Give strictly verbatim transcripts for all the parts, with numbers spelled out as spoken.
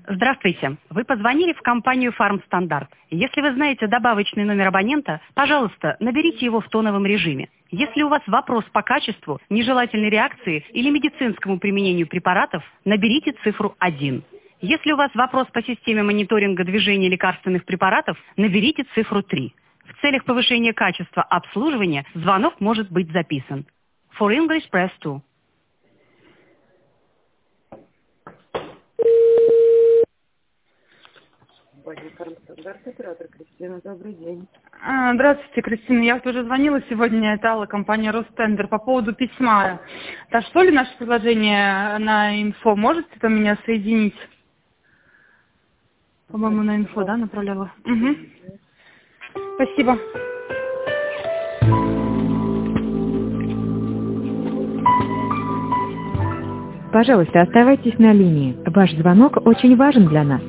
Здравствуйте. Вы позвонили в компанию «Фармстандарт». Если вы знаете добавочный номер абонента, пожалуйста, наберите его в тоновом режиме. Если у вас вопрос по качеству, нежелательной реакции или медицинскому применению препаратов, наберите цифру один. Если у вас вопрос по системе мониторинга движения лекарственных препаратов, наберите цифру три. В целях повышения качества обслуживания звонок может быть записан. For English, press two. Фармстандарт, оператор Кристина, добрый день. А, Здравствуйте, Кристина. Я вот уже звонила сегодня, это Алла, компания Ростендер, по поводу письма. Дошло ли наше предложение на инфо? Можете там меня соединить? По-моему, на инфо, да, направляла? Угу. Спасибо. Пожалуйста, оставайтесь на линии. Ваш звонок очень важен для нас.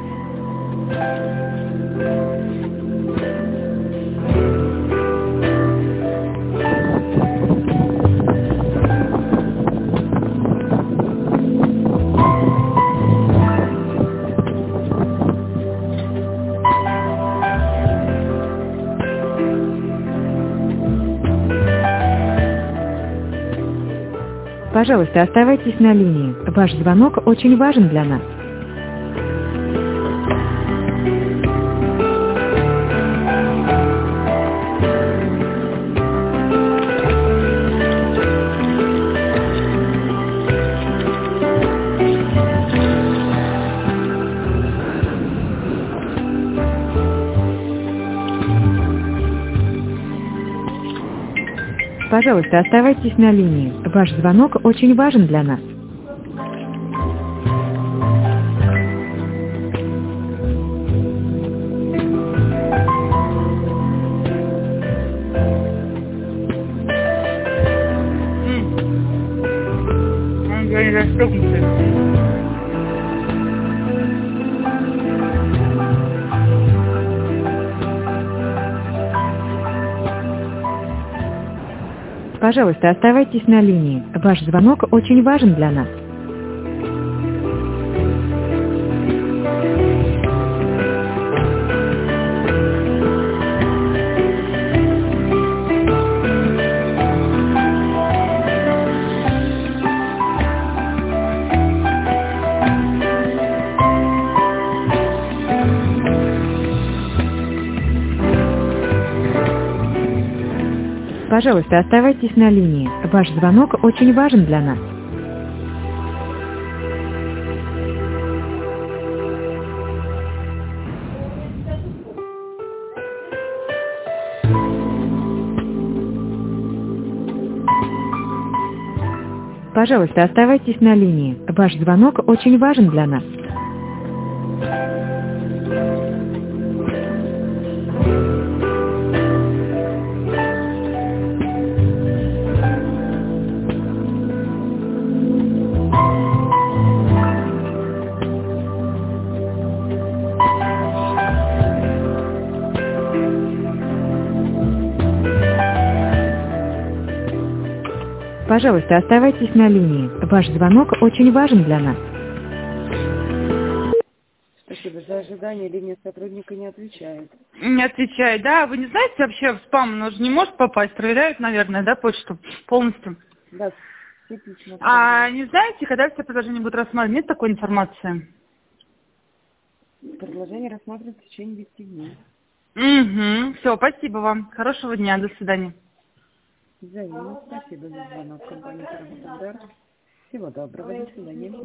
Пожалуйста, оставайтесь на линии. Ваш звонок очень важен для нас. Пожалуйста, оставайтесь на линии. Ваш звонок очень важен для нас. Он говорит, расстегнутый. Пожалуйста, оставайтесь на линии. Ваш звонок очень важен для нас. Пожалуйста, оставайтесь на линии. Ваш звонок очень важен для нас. Пожалуйста, оставайтесь на линии. Ваш звонок очень важен для нас. Пожалуйста, оставайтесь на линии. Ваш звонок очень важен для нас. Спасибо за ожидание. Линия сотрудника не отвечает. Не отвечает, да? Вы не знаете вообще в спам, он же не может попасть? Проверяют, наверное, да, почту полностью? Да, все письма. А не знаете, когда все предложения будут рассматривать? Нет такой информации? Предложение рассматривают в течение десяти дней. Угу. Все, спасибо вам. Хорошего дня. До свидания. Взаимно. Спасибо за звонок. Компания «Фармстандарт». Всего доброго. До свидания.